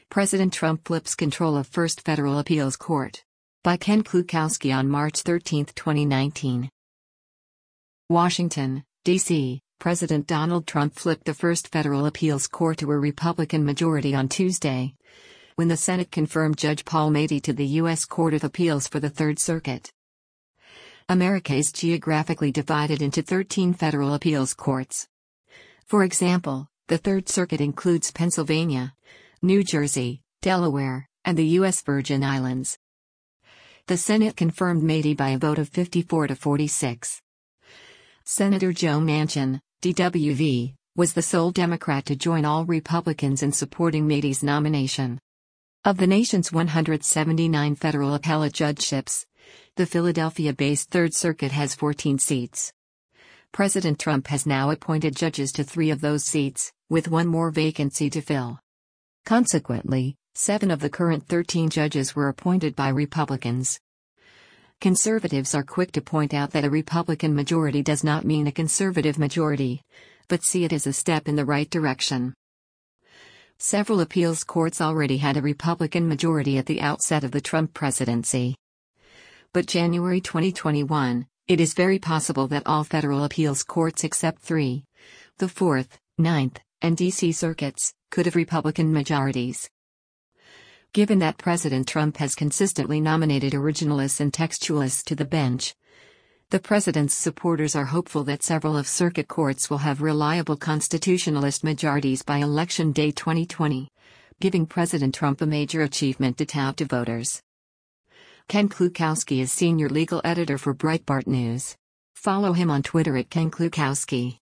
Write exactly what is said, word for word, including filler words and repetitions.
President Trump flips control of First Federal Appeals Court. By Ken Klukowski on March thirteenth, twenty nineteen. Washington, D C President Donald Trump flipped the First Federal Appeals Court to a Republican majority on Tuesday, when the Senate confirmed Judge Paul Mady to the U S Court of Appeals for the Third Circuit. America is geographically divided into thirteen federal appeals courts. For example, the Third Circuit includes Pennsylvania, New Jersey, Delaware, and the U S Virgin Islands. The Senate confirmed Mady by a vote of fifty-four to forty-six. Senator Joe Manchin, D W V, was the sole Democrat to join all Republicans in supporting Mady's nomination. Of the nation's one hundred seventy-nine federal appellate judgeships, the Philadelphia-based Third Circuit has fourteen seats. President Trump has now appointed judges to three of those seats, with one more vacancy to fill. Consequently, seven of the current thirteen judges were appointed by Republicans. Conservatives are quick to point out that a Republican majority does not mean a conservative majority, but see it as a step in the right direction. Several appeals courts already had a Republican majority at the outset of the Trump presidency. But January twenty twenty-one, it is very possible that all federal appeals courts except three, the Fourth, Ninth, and D C circuits, could have Republican majorities. Given that President Trump has consistently nominated originalists and textualists to the bench, the president's supporters are hopeful that several of circuit courts will have reliable constitutionalist majorities by Election Day twenty twenty, giving President Trump a major achievement to tout to voters. Ken Klukowski is senior legal editor for Breitbart News. Follow him on Twitter at Ken Klukowski.